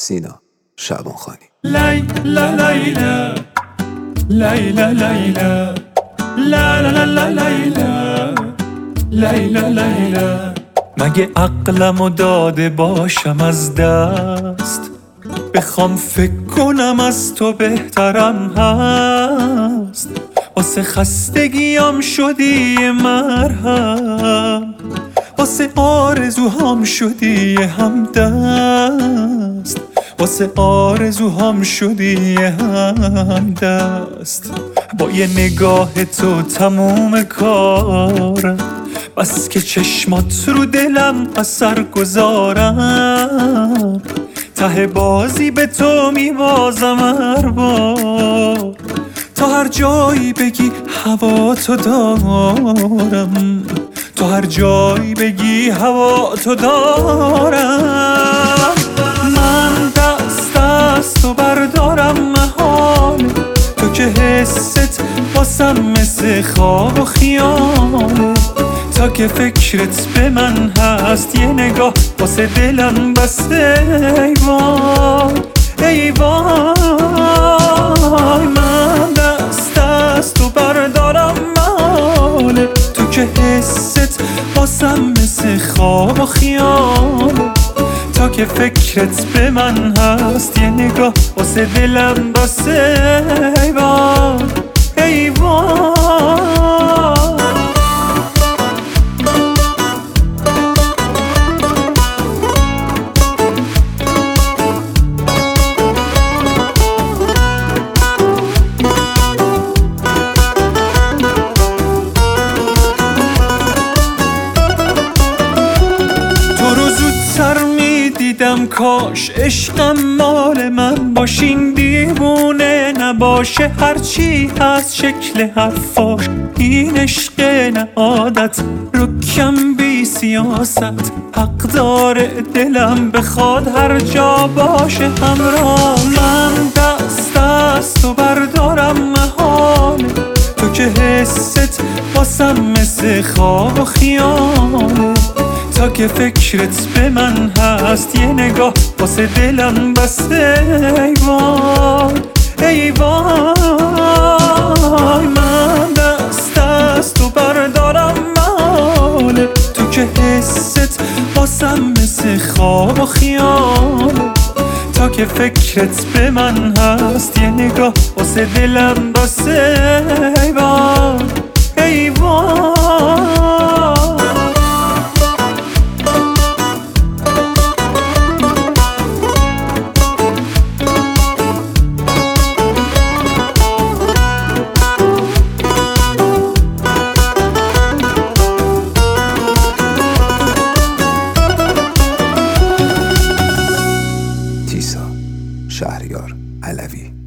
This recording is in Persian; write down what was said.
سینا شعبانخانی. لیلا لیلا لیلا لیلا لا لا لا لیلا لیلا لیلا. مگه عقلمو داده باشم از دست، بخوام فکر کنم از تو بهترم هست. واسه خستگیام شدی مرهم، واسه آرزوهام شدی همدست، واسه آرزوهام شدی همدست. با یه نگاه تو تموم کارم، بس که چشمات رو دلم اثر گذارم. ته بازی به تو میبازم هر بار، تا هر جایی بگی هوا تو دارم، تو هر جایی بگی هوا تو دارم. من دست از تو بردارم محاله، تو که حست واسم مثل خواب و خیاله. تا که فکرت به من هست یه نگاه واسه دلم بسته. ای وای ای وای، من دست از تو بردارم محاله، تو که حست واسم مثل خواب و خیاله. تا که فکرت به من هست یه نگاه واسه دلم بسته. ای وای ای وای. دیدم کاش عشقم مال من باشین، دیوونه نباشه هرچی هست شکل حرفاش. این عشق نه عادت رکم بی سیاست، حق داره دلم بخواد هر جا باشه همراه. من دست از تو بردارم محاله، تو که حست واسم مثل خواب و خیاله. تا که فکرت به من هست یه نگاه واسه دلم بسته. ای وای ای وای، من دست از تو بردارم محاله، تو که حست واسم مثل خواب و خیاله. تا که فکرت به من هست یه نگاه واسه دلم بسته. ای وای ای وای. شهریار علوی.